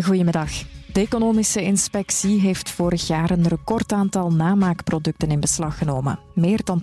Goedemiddag. De Economische Inspectie heeft vorig jaar een recordaantal namaakproducten in beslag genomen. Meer dan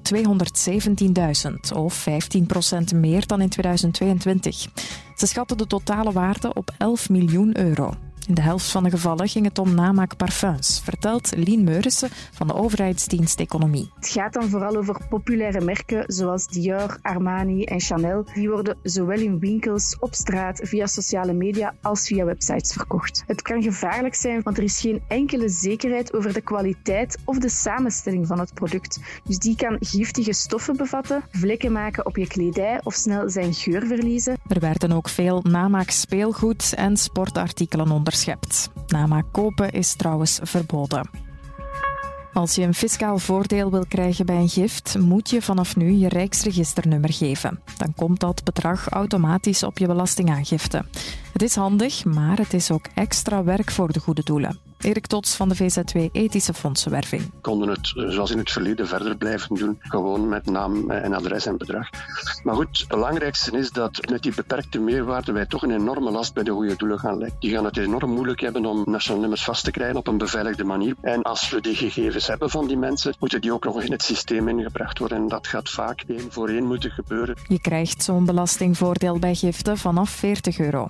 217.000, of 15% meer dan in 2022. Ze schatten de totale waarde op 11 miljoen euro. In de helft van de gevallen ging het om namaakparfums, vertelt Lien Meurissen van de overheidsdienst Economie. Het gaat dan vooral over populaire merken zoals Dior, Armani en Chanel. Die worden zowel in winkels, op straat, via sociale media als via websites verkocht. Het kan gevaarlijk zijn, want er is geen enkele zekerheid over de kwaliteit of de samenstelling van het product. Dus die kan giftige stoffen bevatten, vlekken maken op je kledij of snel zijn geur verliezen. Er werden ook veel namaakspeelgoed en sportartikelen onderschept. Namaak kopen is trouwens verboden. Als je een fiscaal voordeel wil krijgen bij een gift, moet je vanaf nu je Rijksregisternummer geven. Dan komt dat bedrag automatisch op je belastingaangifte. Het is handig, maar het is ook extra werk voor de goede doelen. Erik Tots van de VZW Ethische Fondsenwerving. We konden het, zoals in het verleden, verder blijven doen. Gewoon met naam en adres en bedrag. Maar goed, het belangrijkste is dat met die beperkte meerwaarde wij toch een enorme last bij de goede doelen gaan leggen. Die gaan het enorm moeilijk hebben om nationale nummers vast te krijgen op een beveiligde manier. En als we die gegevens hebben van die mensen, moeten die ook nog in het systeem ingebracht worden. En dat gaat vaak 1 voor 1 moeten gebeuren. Je krijgt zo'n belastingvoordeel bij giften vanaf €40.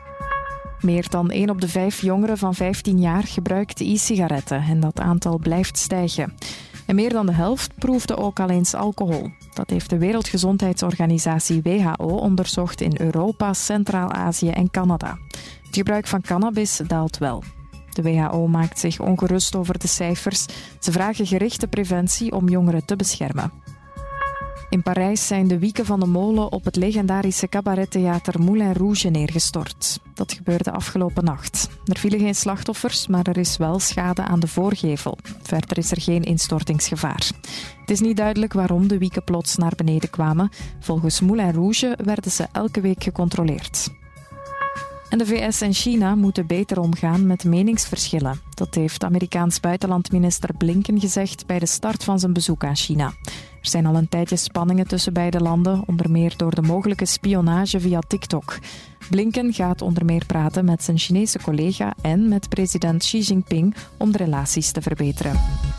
Meer dan 1 op de 5 jongeren van 15 jaar gebruikt e-sigaretten en dat aantal blijft stijgen. En meer dan de helft proefde ook al eens alcohol. Dat heeft de Wereldgezondheidsorganisatie WHO onderzocht in Europa, Centraal-Azië en Canada. Het gebruik van cannabis daalt wel. De WHO maakt zich ongerust over de cijfers. Ze vragen gerichte preventie om jongeren te beschermen. In Parijs zijn de wieken van de molen op het legendarische cabarettheater Moulin Rouge neergestort. Dat gebeurde afgelopen nacht. Er vielen geen slachtoffers, maar er is wel schade aan de voorgevel. Verder is er geen instortingsgevaar. Het is niet duidelijk waarom de wieken plots naar beneden kwamen. Volgens Moulin Rouge werden ze elke week gecontroleerd. En de VS en China moeten beter omgaan met meningsverschillen. Dat heeft Amerikaans buitenlandminister Blinken gezegd bij de start van zijn bezoek aan China. Er zijn al een tijdje spanningen tussen beide landen, onder meer door de mogelijke spionage via TikTok. Blinken gaat onder meer praten met zijn Chinese collega en met president Xi Jinping om de relaties te verbeteren.